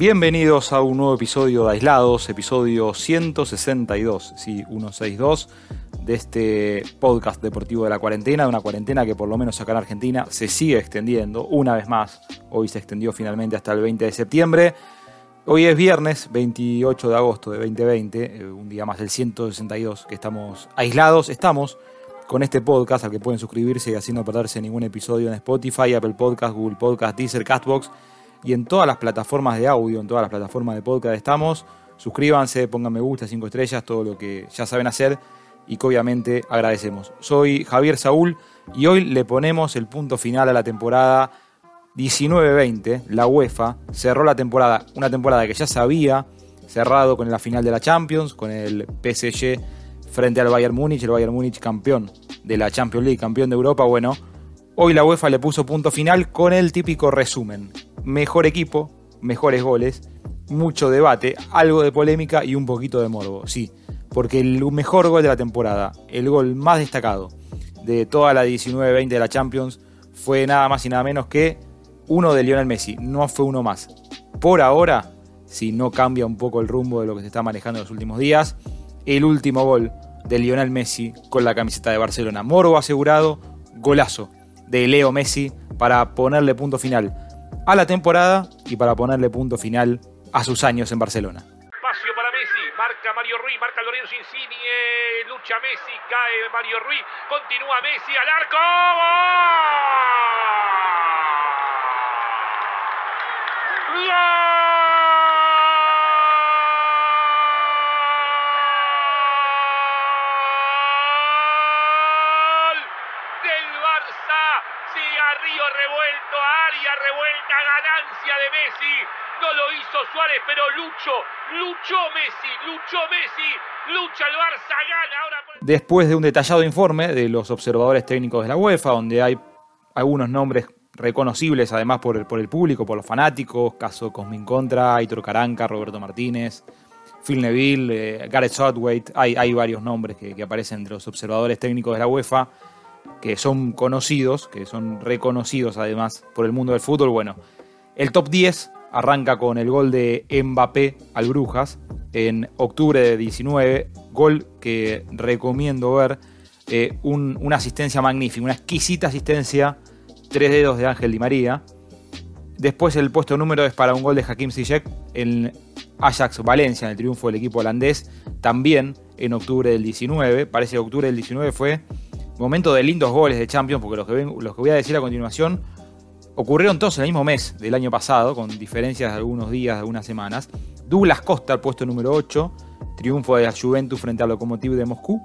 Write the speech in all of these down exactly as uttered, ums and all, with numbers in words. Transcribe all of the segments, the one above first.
Bienvenidos a un nuevo episodio de Aislados, episodio ciento sesenta y dos, sí, ciento sesenta y dos, de este podcast deportivo de la cuarentena, de una cuarentena que por lo menos acá en Argentina se sigue extendiendo, una vez más. Hoy se extendió finalmente hasta el veinte de septiembre. Hoy es viernes veintiocho de agosto de veinte veinte, un día más del ciento sesenta y dos que estamos aislados. Estamos con este podcast al que pueden suscribirse y así no perderse ningún episodio en Spotify, Apple Podcast, Google Podcast, Deezer, Castbox y en todas las plataformas de audio, en todas las plataformas de podcast estamos. Suscríbanse, pongan me gusta, cinco estrellas, todo lo que ya saben hacer y que obviamente agradecemos. Soy Javier Saúl y hoy le ponemos el punto final a la temporada diecinueve veinte. La UEFA cerró la temporada, una temporada que ya se había cerrado con la final de la Champions, con el P S G frente al Bayern Múnich, el Bayern Múnich campeón de la Champions League, campeón de Europa. Bueno, hoy la UEFA le puso punto final con el típico resumen. Mejor equipo, mejores goles, mucho debate, algo de polémica y un poquito de morbo, sí, porque el mejor gol de la temporada, el gol más destacado de toda la diecinueve veinte de la Champions, fue nada más y nada menos que uno de Lionel Messi, no fue uno más. Por ahora, si no cambia un poco el rumbo de lo que se está manejando en los últimos días, el último gol de Lionel Messi con la camiseta de Barcelona. Morbo asegurado, golazo de Leo Messi para ponerle punto final a la temporada y para ponerle punto final a sus años en Barcelona. Espacio para Messi, marca Mario Rui, marca Lorenzo Insigne, lucha Messi, cae Mario Rui, continúa Messi al arco. ¡Gol! ¡Gol! Del Barça, cigarrillo revuelto, área revuelta, ganancia de Messi. No lo hizo Suárez, pero luchó, luchó Messi, luchó Messi, lucha el Barça, gana ahora. Después de un detallado informe de los observadores técnicos de la UEFA, donde hay algunos nombres reconocibles además por el, por el público, por los fanáticos, caso Cosmin Contra, Aitor Caranca, Roberto Martínez, Phil Neville, eh, Gareth Southgate, hay, hay varios nombres que, que aparecen entre los observadores técnicos de la UEFA, que son conocidos, que son reconocidos además por el mundo del fútbol. Bueno, el top diez arranca con el gol de Mbappé al Brujas en octubre de diecinueve, gol que recomiendo ver, eh, un, una asistencia magnífica, una exquisita asistencia, tres dedos de Ángel Di María. Después el puesto número es para un gol de Hakim Ziyech en Ajax Valencia, en el triunfo del equipo holandés, también en octubre del diecinueve. Parece que octubre del diecinueve fue momento de lindos goles de Champions, porque los que, ven, los que voy a decir a continuación ocurrieron todos en el mismo mes del año pasado, con diferencias de algunos días, de algunas semanas. Douglas Costa, el puesto número ocho, triunfo de la Juventus frente al Lokomotiv de Moscú.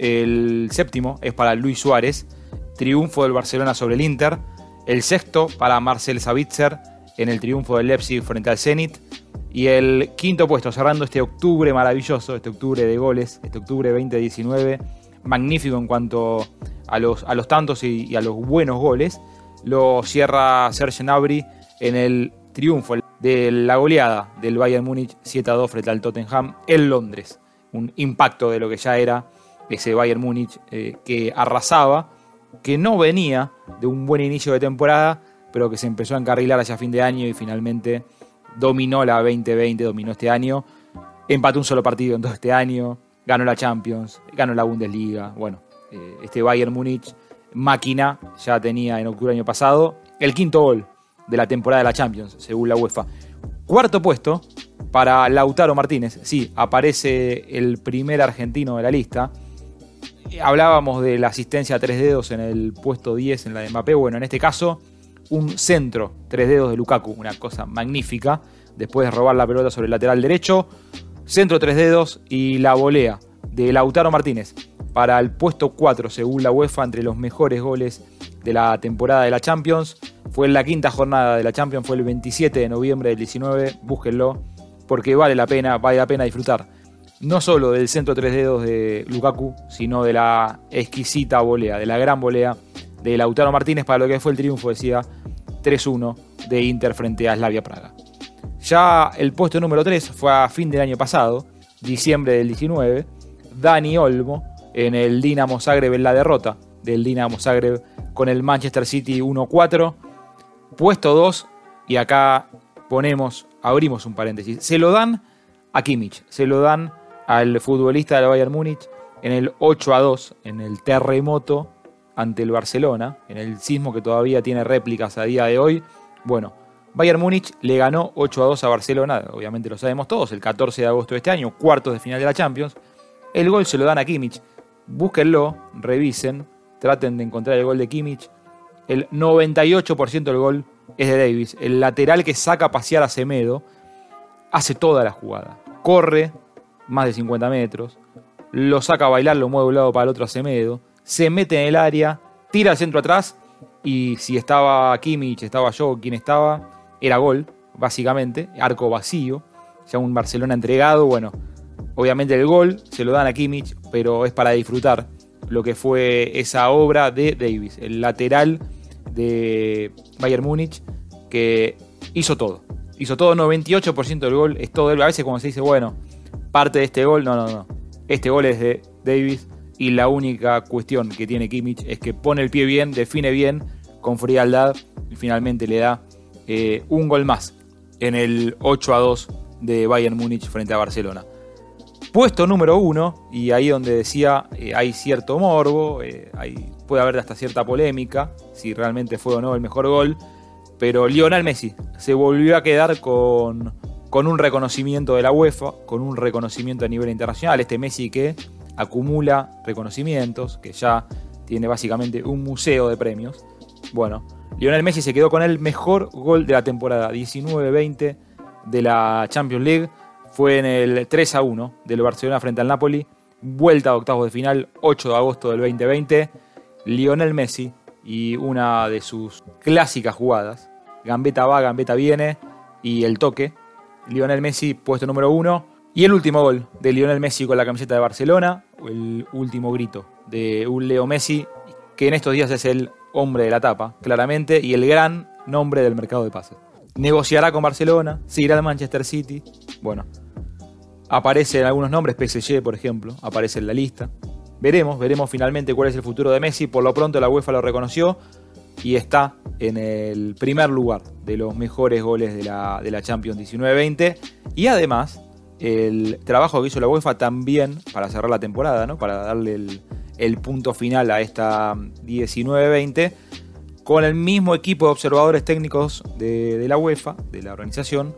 El séptimo es para Luis Suárez, triunfo del Barcelona sobre el Inter. El sexto para Marcel Sabitzer en el triunfo del Leipzig frente al Zenit. Y el quinto puesto, cerrando este octubre maravilloso, este octubre de goles, este octubre veinte diecinueve, magnífico en cuanto a los, a los tantos y, y a los buenos goles, lo cierra Serge Gnabry en el triunfo de la goleada del Bayern Múnich siete a dos frente al Tottenham en Londres. Un impacto de lo que ya era ese Bayern Múnich eh, que arrasaba, que no venía de un buen inicio de temporada, pero que se empezó a encarrilar hacia fin de año y finalmente dominó la veinte veinte, dominó este año, empató un solo partido en todo este año, ganó la Champions, ganó la Bundesliga. Bueno, eh, este Bayern Múnich máquina ya tenía en octubre del año pasado el quinto gol de la temporada de la Champions, según la UEFA. Cuarto puesto para Lautaro Martínez. Sí, aparece el primer argentino de la lista. Hablábamos de la asistencia a tres dedos en el puesto diez en la de Mbappé. Bueno, en este caso, un centro, tres dedos de Lukaku, una cosa magnífica. Después de robar la pelota sobre el lateral derecho, centro tres dedos y la volea de Lautaro Martínez para el puesto cuatro, según la UEFA, entre los mejores goles de la temporada de la Champions. Fue en la quinta jornada de la Champions, fue el veintisiete de noviembre del diecinueve. Búsquenlo, porque vale la pena, vale la pena disfrutar no solo del centro tres dedos de Lukaku, sino de la exquisita volea, de la gran volea de Lautaro Martínez para lo que fue el triunfo, decía, tres uno de Inter frente a Slavia Praga. Ya el puesto número tres fue a fin del año pasado, diciembre del diecinueve, Dani Olmo en el Dinamo Zagreb en la derrota del Dinamo Zagreb con el Manchester City uno cuatro. Puesto dos, y acá ponemos, abrimos un paréntesis, se lo dan a Kimmich, se lo dan al futbolista del Bayern Múnich en el ocho a dos, en el terremoto ante el Barcelona, en el sismo que todavía tiene réplicas a día de hoy. Bueno, Bayern Múnich le ganó ocho a dos a Barcelona, obviamente lo sabemos todos, el catorce de agosto de este año, cuartos de final de la Champions. El gol se lo dan a Kimmich. Búsquenlo, revisen, traten de encontrar el gol de Kimmich. El noventa y ocho por ciento del gol es de Davies, el lateral que saca a pasear a Semedo, hace toda la jugada. Corre más de cincuenta metros, lo saca a bailar, lo mueve de un lado para el otro a Semedo, se mete en el área, tira al centro atrás y si estaba Kimmich, estaba yo, quien estaba, era gol, básicamente, arco vacío, ya un Barcelona entregado. Bueno, obviamente el gol se lo dan a Kimmich, pero es para disfrutar lo que fue esa obra de Davies, el lateral de Bayern Múnich, que hizo todo. Hizo todo, noventa y ocho por ciento del gol es todo. A veces cuando se dice, bueno, parte de este gol, no, no, no. Este gol es de Davies y la única cuestión que tiene Kimmich es que pone el pie bien, define bien, con frialdad y finalmente le da eh, un gol más en el ocho a dos de Bayern Múnich frente a Barcelona. Puesto número uno, y ahí donde decía eh, hay cierto morbo, eh, hay, puede haber hasta cierta polémica, si realmente fue o no el mejor gol, pero Lionel Messi se volvió a quedar con, con un reconocimiento de la UEFA, con un reconocimiento a nivel internacional. Este Messi que acumula reconocimientos, que ya tiene básicamente un museo de premios. Bueno, Lionel Messi se quedó con el mejor gol de la temporada diecinueve veinte de la Champions League. Fue en el tres a uno del Barcelona frente al Napoli. Vuelta a octavos de final, ocho de agosto del veinte veinte. Lionel Messi y una de sus clásicas jugadas. Gambeta va, gambeta viene y el toque. Lionel Messi puesto número uno. Y el último gol de Lionel Messi con la camiseta de Barcelona. El último grito de un Leo Messi que en estos días es el hombre de la tapa, claramente, y el gran nombre del mercado de pases. Negociará con Barcelona, se irá al Manchester City. Bueno, aparecen algunos nombres, P S G por ejemplo, aparece en la lista. Veremos, veremos finalmente cuál es el futuro de Messi. Por lo pronto la UEFA lo reconoció y está en el primer lugar de los mejores goles de la, de la Champions diecinueve veinte. Y además, el trabajo que hizo la UEFA también para cerrar la temporada, ¿no? Para darle el, el punto final a esta diecinueve veinte, con el mismo equipo de observadores técnicos de, de la UEFA, de la organización,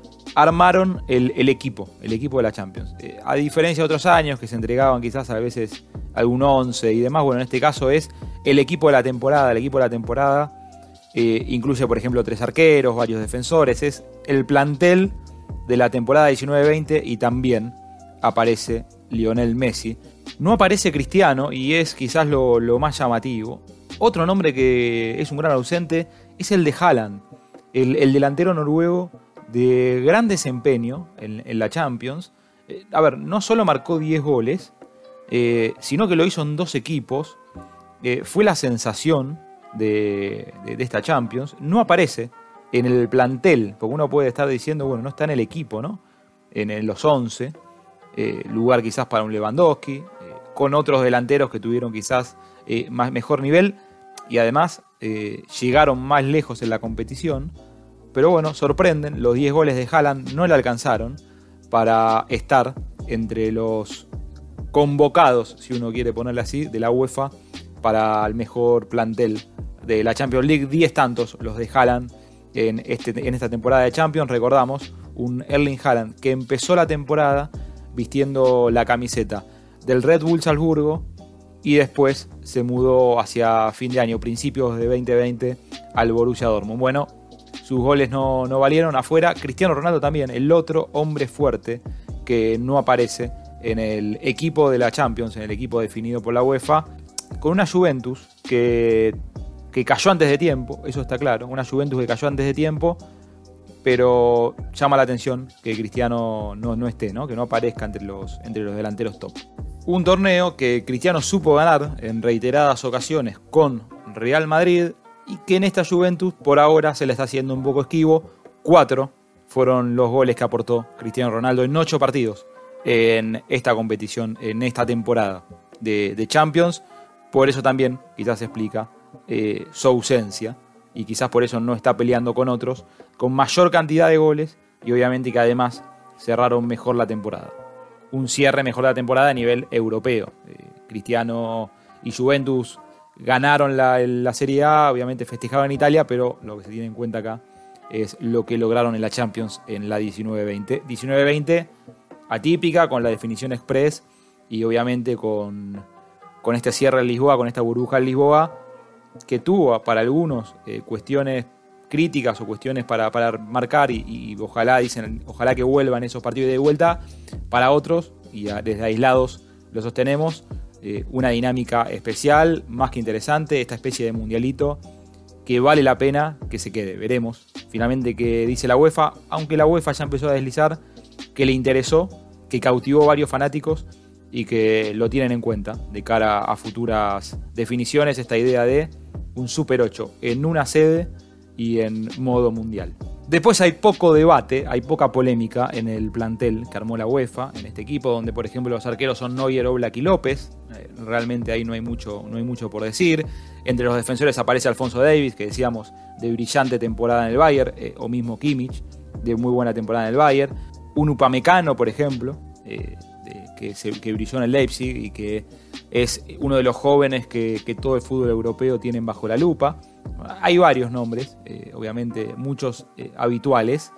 armaron el, el equipo, el equipo de la Champions. Eh, a diferencia de otros años que se entregaban quizás a veces algún once y demás, bueno, en este caso es el equipo de la temporada. El equipo de la temporada eh, incluye, por ejemplo, tres arqueros, varios defensores. Es el plantel de la temporada diecinueve veinte y también aparece Lionel Messi. No aparece Cristiano y es quizás lo, lo más llamativo. Otro nombre que es un gran ausente es el de Haaland, el, el delantero noruego de gran desempeño en, en la Champions. Eh, a ver, no solo marcó diez goles, eh, sino que lo hizo en dos equipos. Eh, fue la sensación de, de, de esta Champions. No aparece en el plantel, porque uno puede estar diciendo, bueno, no está en el equipo, ¿no? En, en los once, eh, lugar quizás para un Lewandowski, eh, con otros delanteros que tuvieron quizás eh, más, mejor nivel y además eh, llegaron más lejos en la competición. Pero bueno, sorprenden, los diez goles de Haaland no le alcanzaron para estar entre los convocados, si uno quiere ponerle así, de la UEFA para el mejor plantel de la Champions League. diez tantos los de Haaland en, este, en esta temporada de Champions. Recordamos, un Erling Haaland que empezó la temporada vistiendo la camiseta del Red Bull Salzburgo y después se mudó hacia fin de año, principios de veinte veinte, al Borussia Dortmund. Bueno, sus goles no, no valieron afuera. Cristiano Ronaldo también, el otro hombre fuerte que no aparece en el equipo de la Champions, en el equipo definido por la UEFA, con una Juventus que, que cayó antes de tiempo, eso está claro, una Juventus que cayó antes de tiempo, pero llama la atención que Cristiano no, no esté, ¿no? Que no aparezca entre los, entre los delanteros top. Un torneo que Cristiano supo ganar en reiteradas ocasiones con Real Madrid y que en esta Juventus por ahora se le está haciendo un poco esquivo. Cuatro fueron los goles que aportó Cristiano Ronaldo en ocho partidos en esta competición, en esta temporada de, de Champions. Por eso también quizás se explica eh, su ausencia y quizás por eso no está peleando con otros, con mayor cantidad de goles y obviamente que además cerraron mejor la temporada. Un cierre mejor de la temporada a nivel europeo. Eh, Cristiano y Juventus ganaron la, la Serie A, obviamente festejaban en Italia, pero lo que se tiene en cuenta acá es lo que lograron en la Champions en la diecinueve veinte. diecinueve veinte atípica, con la definición express y obviamente con, con este cierre en Lisboa, con esta burbuja en Lisboa, que tuvo para algunos eh, cuestiones críticas o cuestiones para, para marcar y, y ojalá dicen ojalá que vuelvan esos partidos de vuelta. Para otros, y a, desde aislados lo sostenemos, eh, una dinámica especial, más que interesante, esta especie de mundialito que vale la pena que se quede. Veremos finalmente qué dice la UEFA, aunque la UEFA ya empezó a deslizar que le interesó, que cautivó varios fanáticos y que lo tienen en cuenta de cara a futuras definiciones, esta idea de un Super ocho en una sede y en modo mundial. Después hay poco debate, hay poca polémica en el plantel que armó la UEFA, en este equipo, donde por ejemplo los arqueros son Neuer, Oblak y López. Eh, realmente ahí no hay, mucho, no hay mucho por decir. Entre los defensores aparece Alphonso Davies, que decíamos de brillante temporada en el Bayern, eh, o mismo Kimmich, de muy buena temporada en el Bayern. Un Upamecano, por ejemplo, eh, de, que, se, que brilló en el Leipzig y que es uno de los jóvenes que, que todo el fútbol europeo tienen bajo la lupa. Hay varios nombres, eh, obviamente muchos eh, habituales,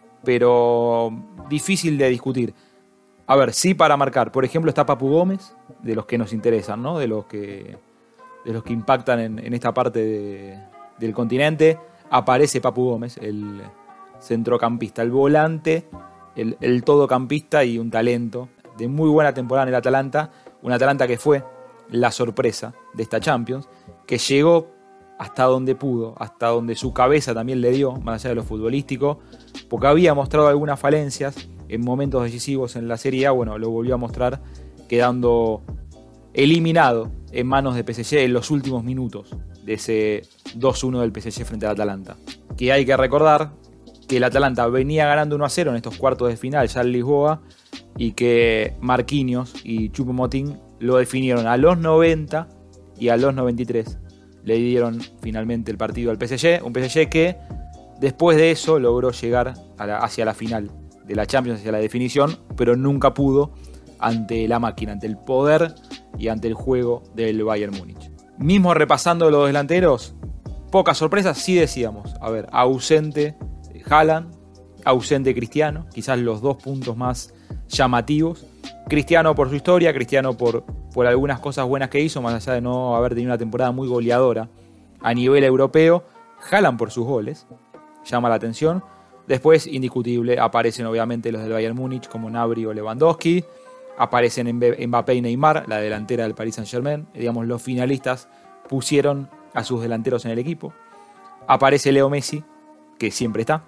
pero difícil de discutir. A ver, sí para marcar. Por ejemplo está Papu Gómez, de los que nos interesan, ¿no? De los que, de los que impactan en, en esta parte de, del continente. Aparece Papu Gómez, el centrocampista, el volante, el, el todocampista y un talento de muy buena temporada en el Atalanta. Un Atalanta que fue la sorpresa de esta Champions, que llegó hasta donde pudo, hasta donde su cabeza también le dio, más allá de lo futbolístico, porque había mostrado algunas falencias en momentos decisivos en la Serie A. Bueno, lo volvió a mostrar quedando eliminado en manos de P S G en los últimos minutos de ese dos uno del P S G frente al Atalanta. Que hay que recordar que el Atalanta venía ganando uno a cero en estos cuartos de final ya en Lisboa y que Marquinhos y Choupo-Moting lo definieron a los noventa y a los noventa y tres. Le dieron finalmente el partido al P S G, un P S G que después de eso logró llegar a la, hacia la final de la Champions, hacia la definición, pero nunca pudo ante la máquina, ante el poder y ante el juego del Bayern Múnich. Mismo repasando los delanteros, pocas sorpresas, sí decíamos, a ver, ausente Haaland, ausente Cristiano, quizás los dos puntos más llamativos. Cristiano por su historia, Cristiano por, por algunas cosas buenas que hizo, más allá de no haber tenido una temporada muy goleadora a nivel europeo. Haaland por sus goles, llama la atención. Después, indiscutible, aparecen obviamente los del Bayern Múnich como Gnabry o Lewandowski. Aparecen Mbappé y Neymar, la delantera del Paris Saint-Germain. Digamos, los finalistas pusieron a sus delanteros en el equipo. Aparece Leo Messi, que siempre está.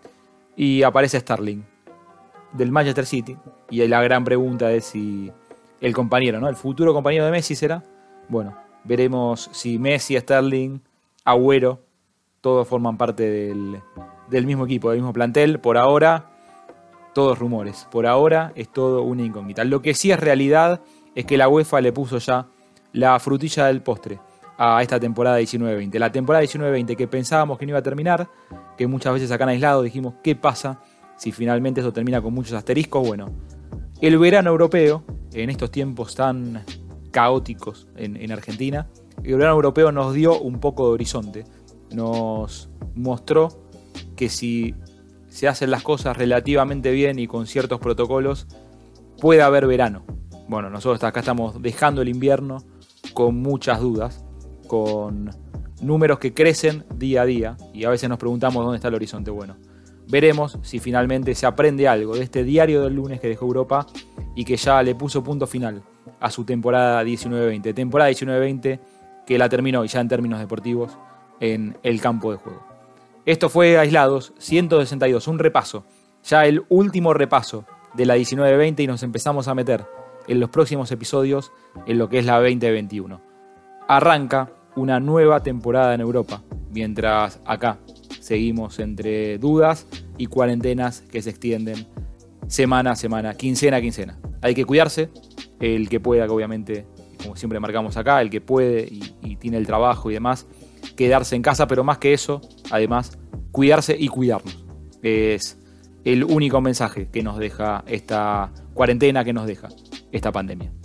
Y aparece Sterling, del Manchester City. Y la gran pregunta es si el compañero, ¿no? El futuro compañero de Messi será. Bueno, veremos si Messi, Sterling, Agüero, todos forman parte del, del mismo equipo, del mismo plantel. Por ahora, todos rumores. Por ahora es todo una incógnita. Lo que sí es realidad es que la UEFA le puso ya la frutilla del postre a esta temporada diecinueve veinte. La temporada diecinueve veinte que pensábamos que no iba a terminar, que muchas veces acá en aislado dijimos, ¿qué pasa si finalmente eso termina con muchos asteriscos? Bueno, el verano europeo, en estos tiempos tan caóticos en, en Argentina, el verano europeo nos dio un poco de horizonte. Nos mostró que si se hacen las cosas relativamente bien y con ciertos protocolos, puede haber verano. Bueno, nosotros acá estamos dejando el invierno con muchas dudas, con números que crecen día a día y a veces nos preguntamos dónde está el horizonte. Bueno, veremos si finalmente se aprende algo de este diario del lunes que dejó Europa y que ya le puso punto final a su temporada diecinueve veinte. Temporada diecinueve veinte que la terminó ya en términos deportivos en el campo de juego. Esto fue Aislados ciento sesenta y dos, un repaso, ya el último repaso de la diecinueve veinte y nos empezamos a meter en los próximos episodios en lo que es la veinte veintiuno. Arranca una nueva temporada en Europa, mientras acá seguimos entre dudas y cuarentenas que se extienden semana a semana, quincena a quincena. Hay que cuidarse, el que pueda, que obviamente, como siempre marcamos acá, el que puede y, y tiene el trabajo y demás, quedarse en casa, pero más que eso, además, cuidarse y cuidarnos. Es el único mensaje que nos deja esta cuarentena, que nos deja esta pandemia.